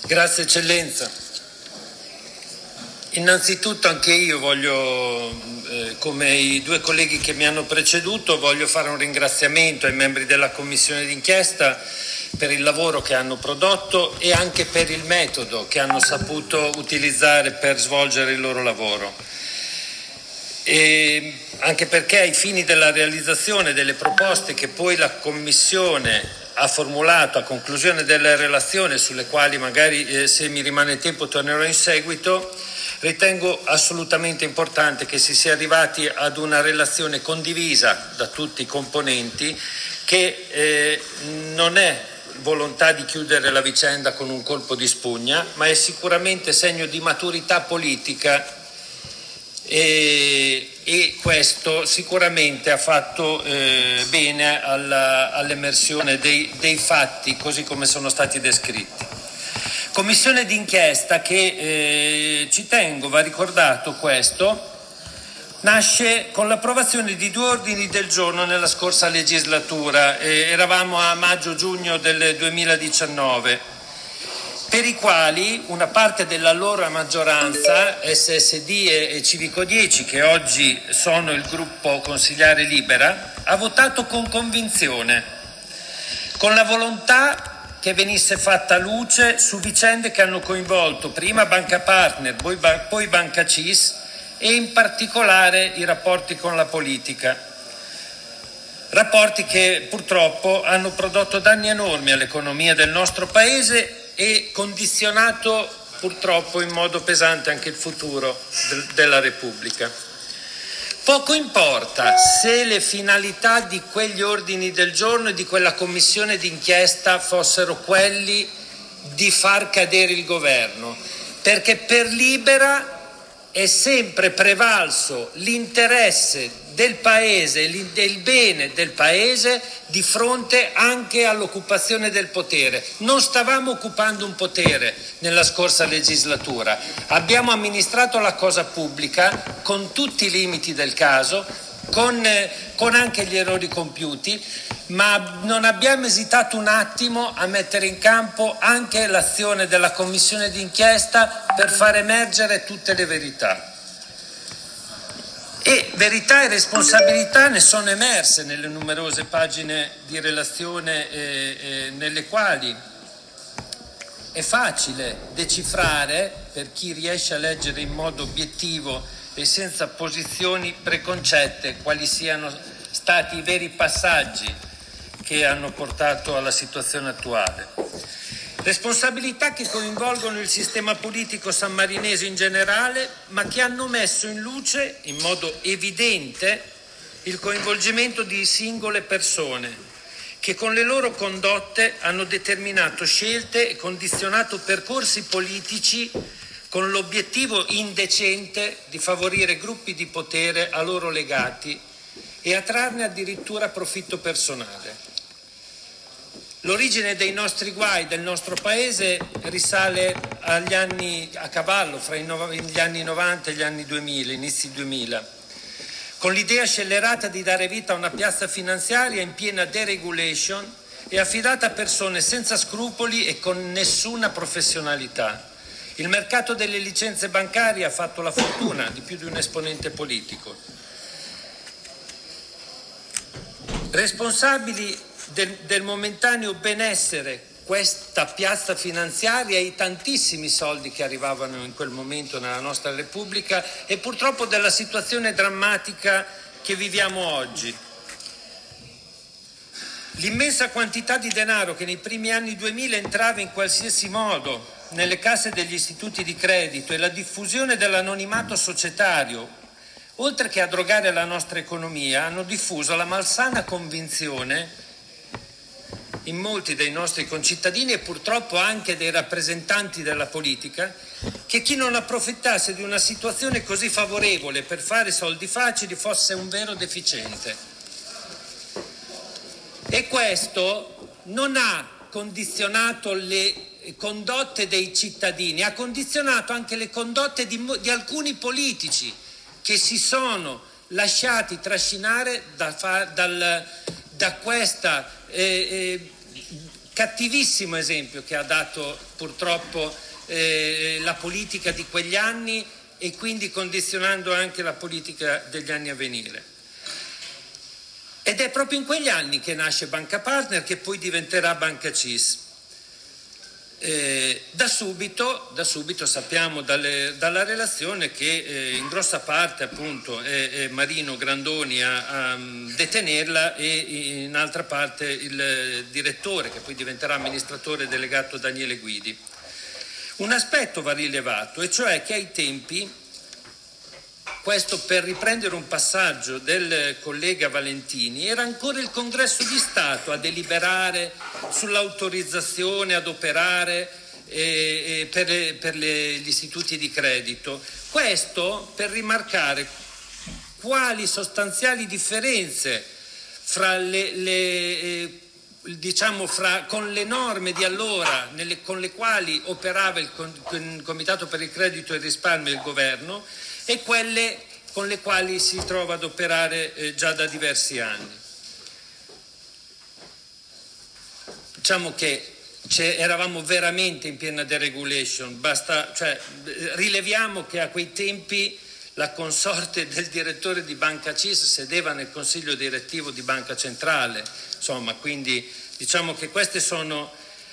Grazie Eccellenza. Innanzitutto anche io voglio, come i due colleghi che mi hanno preceduto, voglio fare un ringraziamento ai membri della Commissione d'inchiesta per il lavoro che hanno prodotto e anche per il metodo che hanno saputo utilizzare per svolgere il loro lavoro. E anche perché ai fini della realizzazione delle proposte che poi la Commissione ha formulato a conclusione della relazione, sulle quali magari se mi rimane tempo tornerò in seguito, ritengo assolutamente importante che si sia arrivati ad una relazione condivisa da tutti i componenti, che non è volontà di chiudere la vicenda con un colpo di spugna, ma è sicuramente segno di maturità politica e questo sicuramente ha fatto bene all'emersione dei fatti così come sono stati descritti. Commissione d'inchiesta che, ci tengo, va ricordato questo, nasce con l'approvazione di 2 ordini del giorno nella scorsa legislatura, eravamo a maggio-giugno del 2019, per i quali una parte dell'allora maggioranza, SSD e Civico 10, che oggi sono il gruppo consigliare Libera, ha votato con convinzione, con la volontà che venisse fatta luce su vicende che hanno coinvolto prima Banca Partner, poi Banca CIS e in particolare i rapporti con la politica. Rapporti che purtroppo hanno prodotto danni enormi all'economia del nostro Paese e condizionato purtroppo in modo pesante anche il futuro della Repubblica. Poco importa se le finalità di quegli ordini del giorno e di quella commissione d'inchiesta fossero quelli di far cadere il governo, perché per Libera è sempre prevalso l'interesse del Paese, del bene del Paese di fronte anche all'occupazione del potere. Non stavamo occupando un potere nella scorsa legislatura, abbiamo amministrato la cosa pubblica con tutti i limiti del caso, con anche gli errori compiuti, ma non abbiamo esitato un attimo a mettere in campo anche l'azione della commissione d'inchiesta per far emergere tutte le verità. E verità e responsabilità ne sono emerse nelle numerose pagine di relazione nelle quali è facile decifrare, per chi riesce a leggere in modo obiettivo e senza posizioni preconcette, quali siano stati i veri passaggi che hanno portato alla situazione attuale. Responsabilità che coinvolgono il sistema politico sammarinese in generale, ma che hanno messo in luce in modo evidente il coinvolgimento di singole persone che con le loro condotte hanno determinato scelte e condizionato percorsi politici con l'obiettivo indecente di favorire gruppi di potere a loro legati e a trarne addirittura profitto personale. L'origine dei nostri guai, del nostro Paese, risale agli anni a cavallo, fra gli anni 90 e gli anni 2000, inizi 2000, con l'idea scellerata di dare vita a una piazza finanziaria in piena deregulation e affidata a persone senza scrupoli e con nessuna professionalità. Il mercato delle licenze bancarie ha fatto la fortuna di più di un esponente politico. Responsabili del momentaneo benessere questa piazza finanziaria e i tantissimi soldi che arrivavano in quel momento nella nostra Repubblica e purtroppo della situazione drammatica che viviamo oggi. L'immensa quantità di denaro che nei primi anni 2000 entrava in qualsiasi modo nelle casse degli istituti di credito e la diffusione dell'anonimato societario, oltre che a drogare la nostra economia, hanno diffuso la malsana convinzione in molti dei nostri concittadini e purtroppo anche dei rappresentanti della politica, che chi non approfittasse di una situazione così favorevole per fare soldi facili fosse un vero deficiente. E questo non ha condizionato le condotte dei cittadini, ha condizionato anche le condotte di alcuni politici che si sono lasciati trascinare da questa cattivissimo esempio che ha dato purtroppo la politica di quegli anni e quindi condizionando anche la politica degli anni a venire. Ed è proprio in quegli anni che nasce Banca Partner, che poi diventerà Banca CIS. Da subito sappiamo dalla relazione che in grossa parte appunto è Marino Grandoni a detenerla e in altra parte il direttore, che poi diventerà amministratore delegato, Daniele Guidi. Un aspetto va rilevato, e cioè che ai tempi, questo per riprendere un passaggio del collega Valentini, era ancora il Congresso di Stato a deliberare sull'autorizzazione ad operare per gli istituti di credito. Questo per rimarcare quali sostanziali differenze con le norme di allora con le quali operava il Comitato per il Credito e il Risparmio e il Governo e quelle con le quali si trova ad operare già da diversi anni. Diciamo che eravamo veramente in piena deregulation, rileviamo che a quei tempi la consorte del direttore di Banca CIS sedeva nel consiglio direttivo di Banca Centrale, insomma, quindi diciamo che queste sono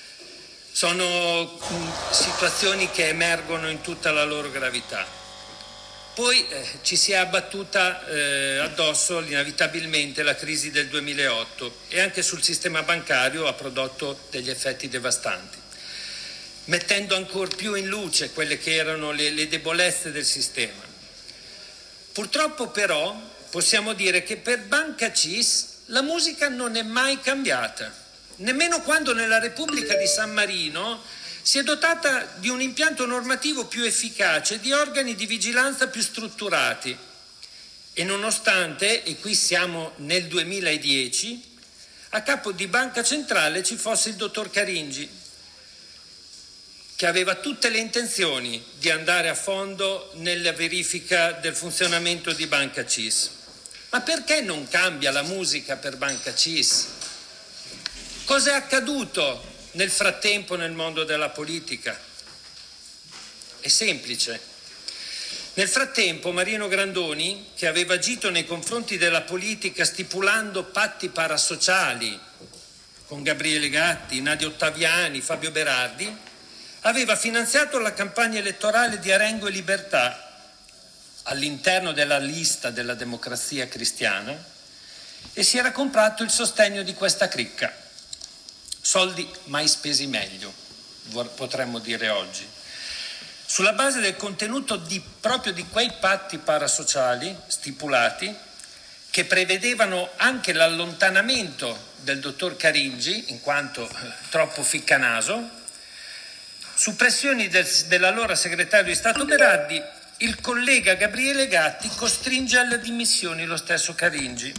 situazioni che emergono in tutta la loro gravità. Poi ci si è abbattuta addosso inevitabilmente la crisi del 2008 e anche sul sistema bancario ha prodotto degli effetti devastanti, mettendo ancor più in luce quelle che erano le debolezze del sistema. Purtroppo però possiamo dire che per Banca CIS la musica non è mai cambiata, nemmeno quando nella Repubblica di San Marino si è dotata di un impianto normativo più efficace e di organi di vigilanza più strutturati. E nonostante, e qui siamo nel 2010, a capo di Banca Centrale ci fosse il dottor Caringi, che aveva tutte le intenzioni di andare a fondo nella verifica del funzionamento di Banca CIS. Ma perché non cambia la musica per Banca CIS? Cosa è accaduto nel frattempo nel mondo della politica? È semplice. Nel frattempo Marino Grandoni, che aveva agito nei confronti della politica stipulando patti parasociali con Gabriele Gatti, Nadia Ottaviani, Fabio Berardi, aveva finanziato la campagna elettorale di Arengo e Libertà all'interno della lista della Democrazia Cristiana e si era comprato il sostegno di questa cricca. Soldi mai spesi meglio, potremmo dire oggi. Sulla base del contenuto proprio di quei patti parasociali stipulati, che prevedevano anche l'allontanamento del dottor Caringi, in quanto troppo ficcanaso, su pressioni dell'allora segretario di Stato Berardi, il collega Gabriele Gatti costringe alle dimissioni lo stesso Caringi.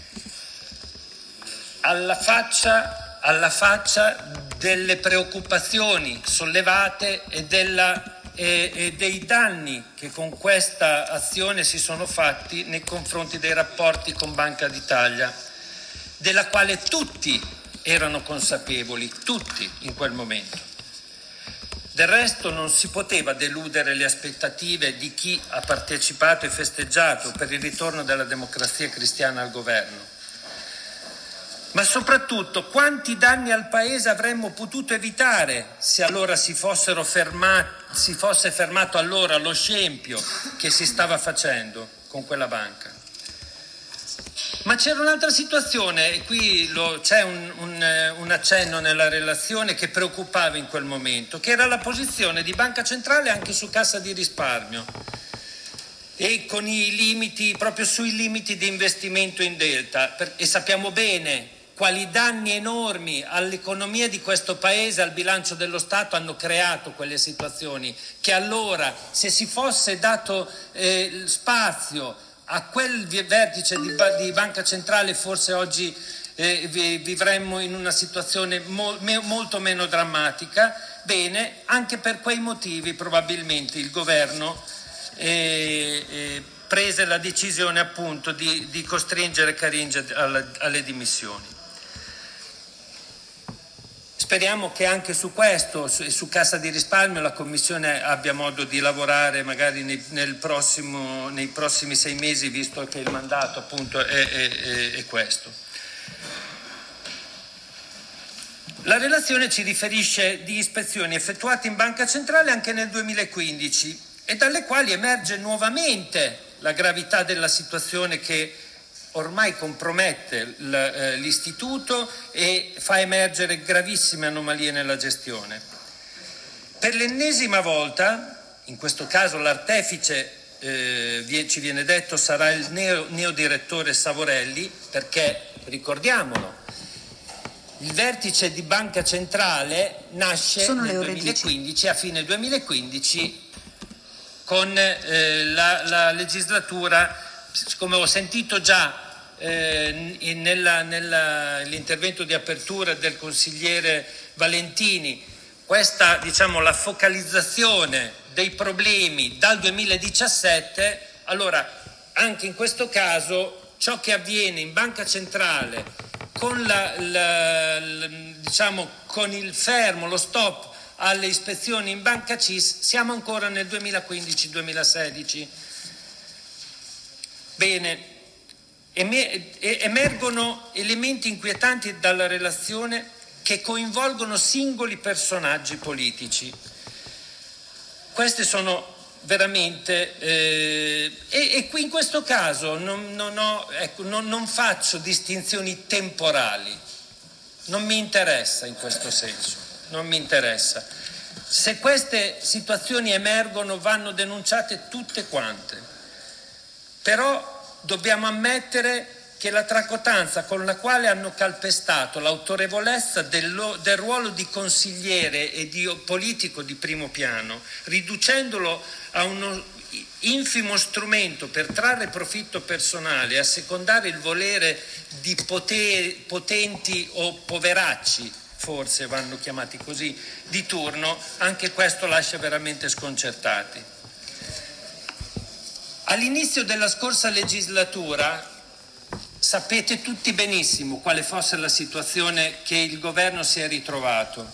Alla faccia delle preoccupazioni sollevate e dei danni che con questa azione si sono fatti nei confronti dei rapporti con Banca d'Italia, della quale tutti erano consapevoli, tutti in quel momento. Del resto non si poteva deludere le aspettative di chi ha partecipato e festeggiato per il ritorno della Democrazia Cristiana al governo. Ma soprattutto, quanti danni al Paese avremmo potuto evitare se allora si fosse fermato allora lo scempio che si stava facendo con quella banca. Ma c'era un'altra situazione, e qui c'è un accenno nella relazione che preoccupava in quel momento, che era la posizione di Banca Centrale anche su Cassa di Risparmio e con i limiti, proprio sui limiti di investimento in delta, e sappiamo bene quali danni enormi all'economia di questo Paese, al bilancio dello Stato hanno creato quelle situazioni, che allora se si fosse dato spazio a quel vertice di Banca Centrale forse oggi vivremmo in una situazione molto meno drammatica. Bene, anche per quei motivi probabilmente il governo prese la decisione appunto di costringere Caringi alle dimissioni. Speriamo che anche su questo e su Cassa di Risparmio la Commissione abbia modo di lavorare magari nei prossimi 6 mesi, visto che il mandato appunto è questo. La relazione ci riferisce di ispezioni effettuate in Banca Centrale anche nel 2015 e dalle quali emerge nuovamente la gravità della situazione che ormai compromette l'istituto e fa emergere gravissime anomalie nella gestione. Per l'ennesima volta, in questo caso l'artefice ci viene detto sarà il neodirettore Savorelli, perché ricordiamolo, il vertice di Banca Centrale nasce nel 2015, a fine 2015, con la legislatura, come ho sentito già nell'intervento di apertura del consigliere Valentini, questa, diciamo, la focalizzazione dei problemi dal 2017, allora anche in questo caso ciò che avviene in Banca Centrale con con il fermo, lo stop alle ispezioni in Banca CIS, siamo ancora nel 2015-2016. Bene, emergono elementi inquietanti dalla relazione che coinvolgono singoli personaggi politici. Queste sono veramente e qui in questo caso non faccio distinzioni temporali, non mi interessa in questo senso, non mi interessa. Se queste situazioni emergono vanno denunciate tutte quante, però dobbiamo ammettere che la tracotanza con la quale hanno calpestato l'autorevolezza del ruolo di consigliere e di politico di primo piano, riducendolo a uno infimo strumento per trarre profitto personale e assecondare il volere di potenti o poveracci, forse vanno chiamati così, di turno, anche questo lascia veramente sconcertati. All'inizio della scorsa legislatura sapete tutti benissimo quale fosse la situazione che il governo si è ritrovato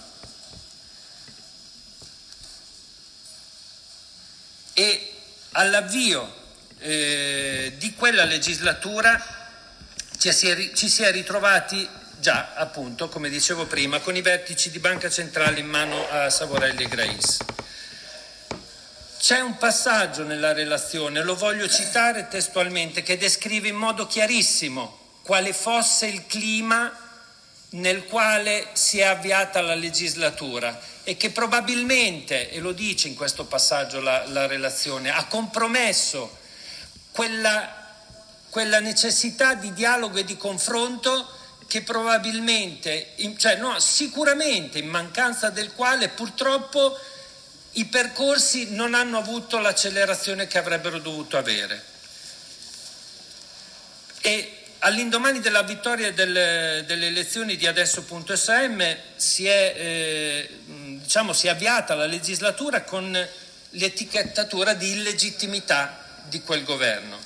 e all'avvio di quella legislatura ci si è ritrovati già, appunto, come dicevo prima, con i vertici di Banca Centrale in mano a Savorelli e Graïs. C'è un passaggio nella relazione, lo voglio citare testualmente, che descrive in modo chiarissimo quale fosse il clima nel quale si è avviata la legislatura e che probabilmente, e lo dice in questo passaggio la relazione, ha compromesso quella necessità di dialogo e di confronto che probabilmente, sicuramente in mancanza del quale purtroppo i percorsi non hanno avuto l'accelerazione che avrebbero dovuto avere. E all'indomani della vittoria delle elezioni di Adesso.sm si è avviata la legislatura con l'etichettatura di illegittimità di quel governo.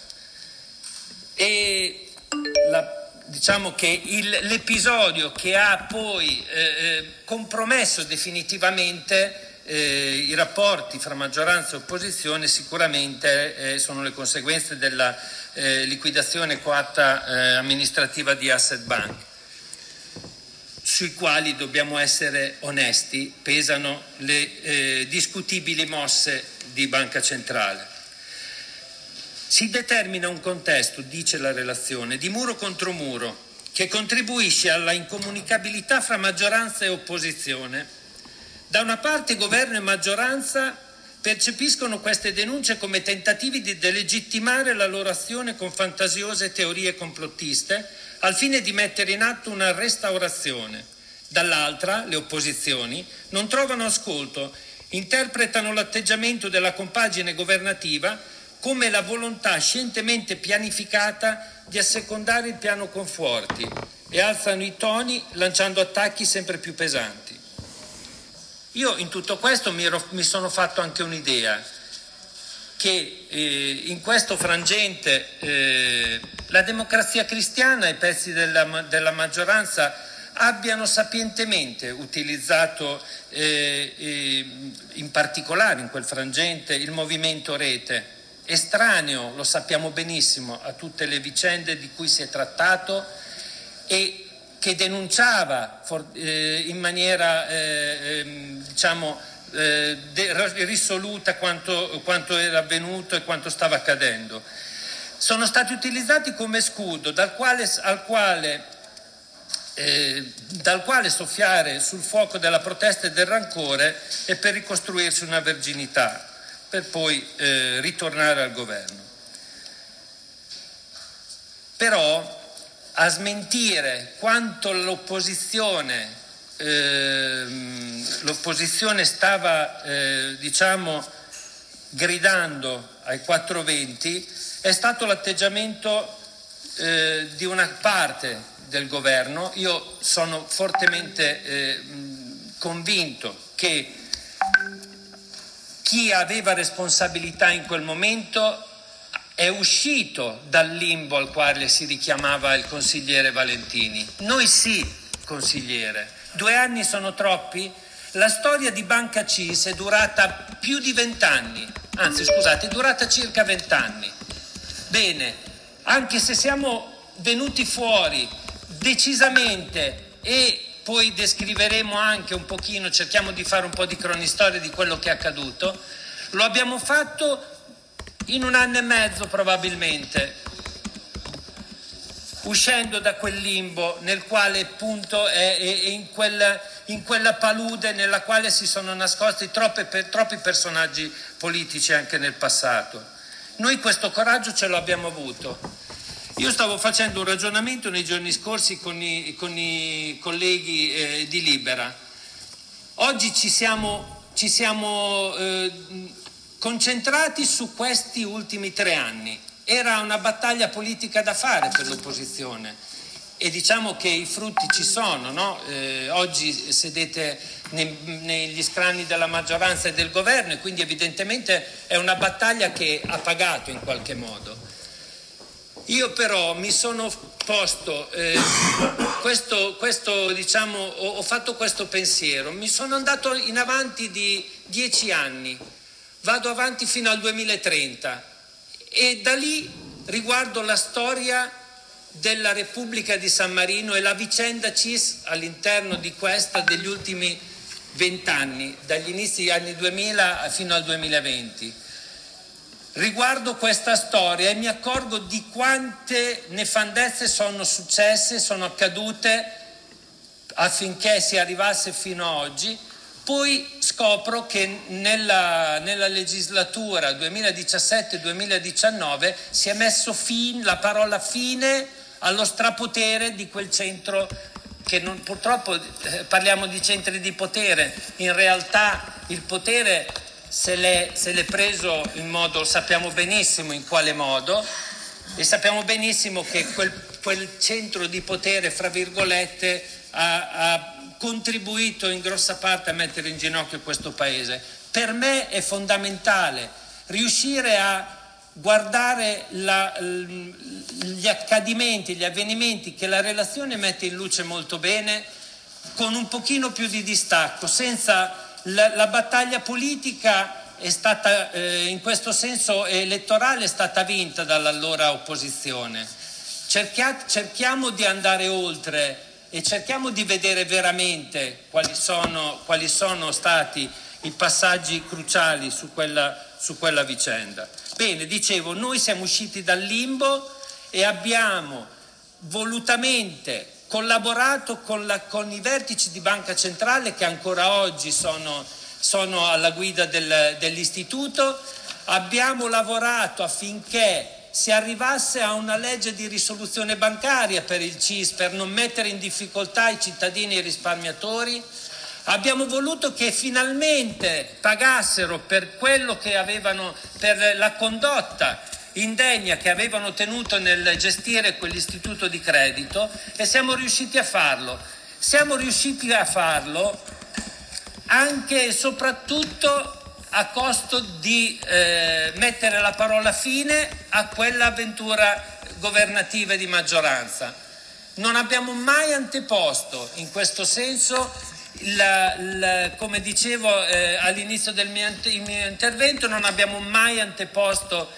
E diciamo che l'episodio che ha poi compromesso definitivamente i rapporti fra maggioranza e opposizione sicuramente sono le conseguenze della liquidazione coatta amministrativa di Asset Bank, sui quali, dobbiamo essere onesti, pesano le discutibili mosse di Banca Centrale. Si determina un contesto, dice la relazione, di muro contro muro, che contribuisce alla incomunicabilità fra maggioranza e opposizione. Da una parte governo e maggioranza percepiscono queste denunce come tentativi di delegittimare la loro azione con fantasiose teorie complottiste al fine di mettere in atto una restaurazione. Dall'altra, le opposizioni non trovano ascolto, interpretano l'atteggiamento della compagine governativa come la volontà scientemente pianificata di assecondare il piano Conforti e alzano i toni lanciando attacchi sempre più pesanti. Io in tutto questo mi sono fatto anche un'idea che in questo frangente la Democrazia Cristiana e pezzi della maggioranza abbiano sapientemente utilizzato in particolare in quel frangente il movimento Rete, estraneo, lo sappiamo benissimo, a tutte le vicende di cui si è trattato e che denunciava in maniera risoluta quanto era avvenuto e quanto stava accadendo. Sono stati utilizzati come scudo dal quale soffiare sul fuoco della protesta e del rancore e per ricostruirsi una verginità, per poi ritornare al governo. Però a smentire quanto l'opposizione stava gridando ai 420 è stato l'atteggiamento di una parte del governo. Io sono fortemente convinto che chi aveva responsabilità in quel momento è uscito dal limbo al quale si richiamava il consigliere Valentini. Noi sì, consigliere. 2 anni sono troppi? La storia di Banca Cis è durata più di 20 anni, anzi scusate, è durata circa 20 anni. Bene, anche se siamo venuti fuori decisamente e poi descriveremo anche un pochino, cerchiamo di fare un po' di cronistoria di quello che è accaduto, lo abbiamo fatto in 1 anno e mezzo probabilmente, uscendo da quel limbo nel quale appunto è in quella palude nella quale si sono nascosti troppi personaggi politici anche nel passato. Noi questo coraggio ce l'abbiamo avuto. Io stavo facendo un ragionamento nei giorni scorsi con i colleghi di Libera. Oggi ci siamo concentrati su questi ultimi 3 anni. Era una battaglia politica da fare per l'opposizione e diciamo che i frutti ci sono, no? Oggi sedete negli scranni della maggioranza e del governo e quindi evidentemente è una battaglia che ha pagato in qualche modo. Io però mi sono posto ho fatto questo pensiero, mi sono andato in avanti di 10 anni, vado avanti fino al 2030 e da lì riguardo la storia della Repubblica di San Marino e la vicenda CIS all'interno di questa degli ultimi 20 anni, dagli inizi degli anni 2000 fino al 2020. Riguardo questa storia e mi accorgo di quante nefandezze sono successe, sono accadute affinché si arrivasse fino ad oggi. Poi scopro che nella legislatura 2017-2019 si è messo la parola fine allo strapotere di quel centro che purtroppo parliamo di centri di potere, in realtà il potere se l'è preso in modo, sappiamo benissimo in quale modo, e sappiamo benissimo che quel centro di potere, fra virgolette, ha contribuito in grossa parte a mettere in ginocchio questo paese. Per me è fondamentale riuscire a guardare gli accadimenti, gli avvenimenti che la relazione mette in luce molto bene, con un pochino più di distacco, senza la battaglia politica è stata in questo senso elettorale è stata vinta dall'allora opposizione. Cerchiamo di andare oltre e cerchiamo di vedere veramente quali sono stati i passaggi cruciali su quella vicenda. Bene, dicevo, noi siamo usciti dal limbo e abbiamo volutamente collaborato con i vertici di Banca Centrale che ancora oggi sono alla guida dell'istituto. Abbiamo lavorato affinché si arrivasse a una legge di risoluzione bancaria per il CIS, per non mettere in difficoltà i cittadini e i risparmiatori. Abbiamo voluto che finalmente pagassero per quello che avevano, per la condotta indegna che avevano tenuto nel gestire quell'istituto di credito, e siamo riusciti a farlo. Siamo riusciti a farlo anche e soprattutto a costo di mettere la parola fine a quell'avventura governativa e di maggioranza. Non abbiamo mai anteposto, in questo senso, come dicevo all'inizio del mio intervento, non abbiamo mai anteposto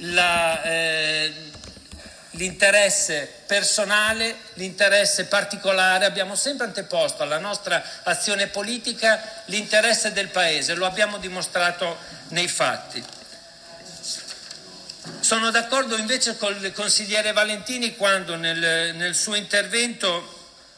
l'interesse personale, l'interesse particolare, abbiamo sempre anteposto alla nostra azione politica l'interesse del Paese, lo abbiamo dimostrato nei fatti. Sono d'accordo invece con il consigliere Valentini quando nel suo intervento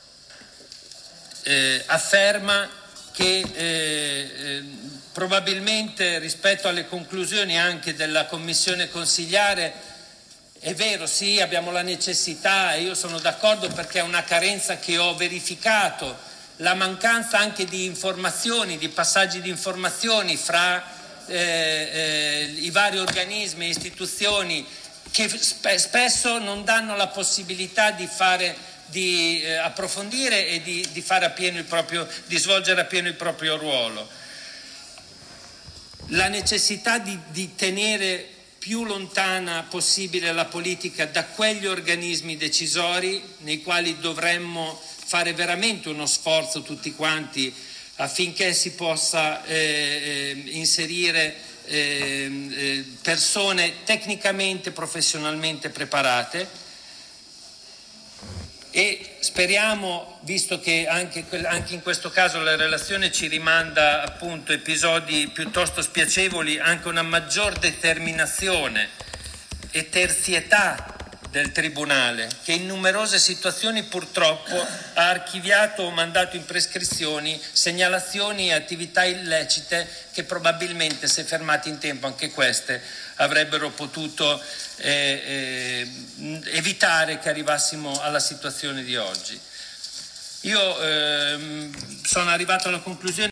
afferma che probabilmente rispetto alle conclusioni anche della commissione consigliare è vero, sì, abbiamo la necessità, e io sono d'accordo perché è una carenza che ho verificato, la mancanza anche di informazioni, di passaggi di informazioni fra i vari organismi e istituzioni che spesso non danno la possibilità di approfondire e di fare di svolgere appieno il proprio ruolo. La necessità di tenere più lontana possibile la politica da quegli organismi decisori nei quali dovremmo fare veramente uno sforzo tutti quanti affinché si possa inserire persone tecnicamente, professionalmente preparate, e speriamo, visto che anche in questo caso la relazione ci rimanda appunto episodi piuttosto spiacevoli, anche una maggior determinazione e terzietà del Tribunale, che in numerose situazioni purtroppo ha archiviato o mandato in prescrizioni segnalazioni e attività illecite che probabilmente, se fermate in tempo anche queste, avrebbero potuto evitare che arrivassimo alla situazione di oggi. Io sono arrivato alla conclusione